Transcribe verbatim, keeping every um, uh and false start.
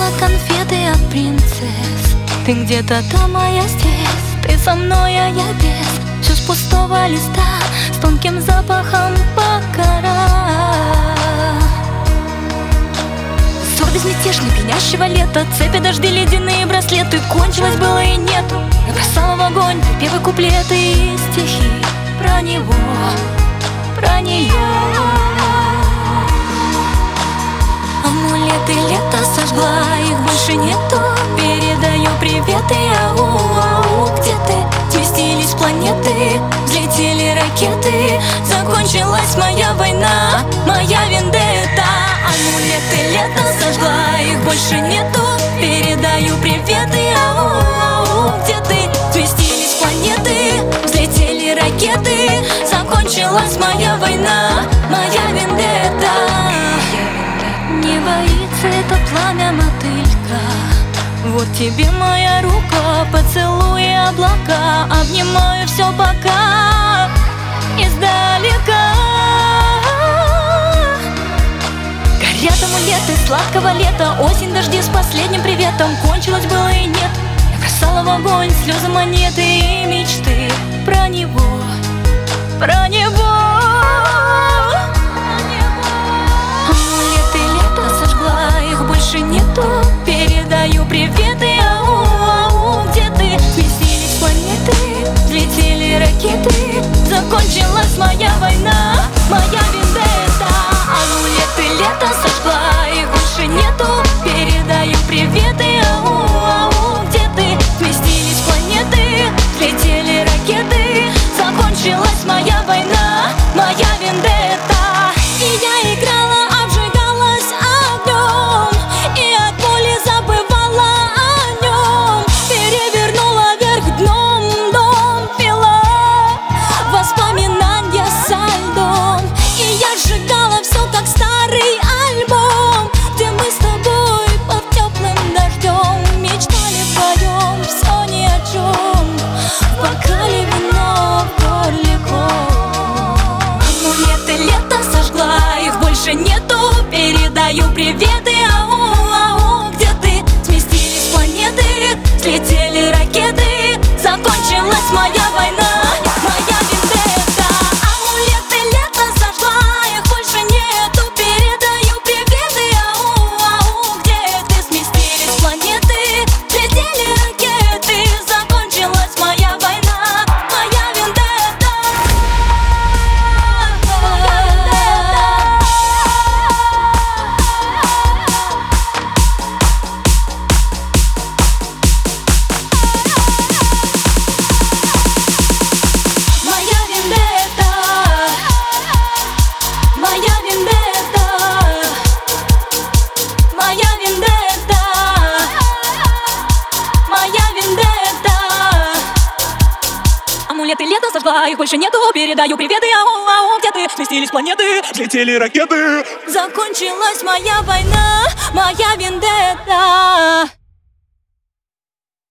конфеты от принцесс. Ты где-то там, а я здесь. Ты со мной, а я без. Все с пустого листа, с тонким запахом покора. Ссор безмятежный, пьянящего лета. Цепи, дожди, ледяные браслеты. Кончилось было и нету. Я бросала в огонь припевы, куплеты и стихи про него, про нее. Амулеты лета сожгла, их больше нету. Передаю приветы, ау-ау. Где ты? Сместились планеты, взлетели ракеты. Закончилась моя война, моя вендетта. Амулеты лета сожгла, их больше нету. Передаю приветы, ау-ау. Где ты? Сместились планеты, взлетели ракеты. Закончилась моя война, моя вендетта. Не боится это пламя мотылька. Вот тебе моя рука, поцелуй облака. Обнимаю все пока издалека. Горят амулеты сладкого лета. Осень, дожди с последним приветом. Кончилось было и нет. Я бросала в огонь слезы, монеты и мечты про него, про него. Амулеты лета сожгла, их больше нету. Передаю приветы, ау-ау. Где ты? Сместились планеты, взлетели ракеты. Закончилась моя война, моя вендетта. Амулеты лета сожгла, их больше нету. Передаю приветы, ау-ау. Где ты? Сместились планеты, взлетели ракеты. Закончилась моя война, моя вендетта. И я играла, обжигалась огнем, и от боли забывала о нем. Перевернула вверх дном, дом пила воспоминания со льдом. И я сжигала все, как старый альбом, где мы с тобой под теплым дождем мечтали вдвоем, все ни о чем. В бокале вино, в горле ком. Амулеты лета сожгла, их больше нету. Передаю приветы, ау-ау. Где ты? Сместились планеты, взлетели ракеты. Закончилась моя война, моя вендетта. Амулеты лета сожгла, их больше нету. Передаю приветы, ау-ау. Где ты? Сместились планеты, взлетели ракеты. Закончилась моя война, моя вендетта. Моя вендетта, моя вендетта, моя вендетта, моя вендетта. Амулеты лета сожгла, их больше нету. Передаю приветы, ау-ау. Где ты? Сместились планеты, Взлетели ракеты. закончилась моя война, моя вендетта.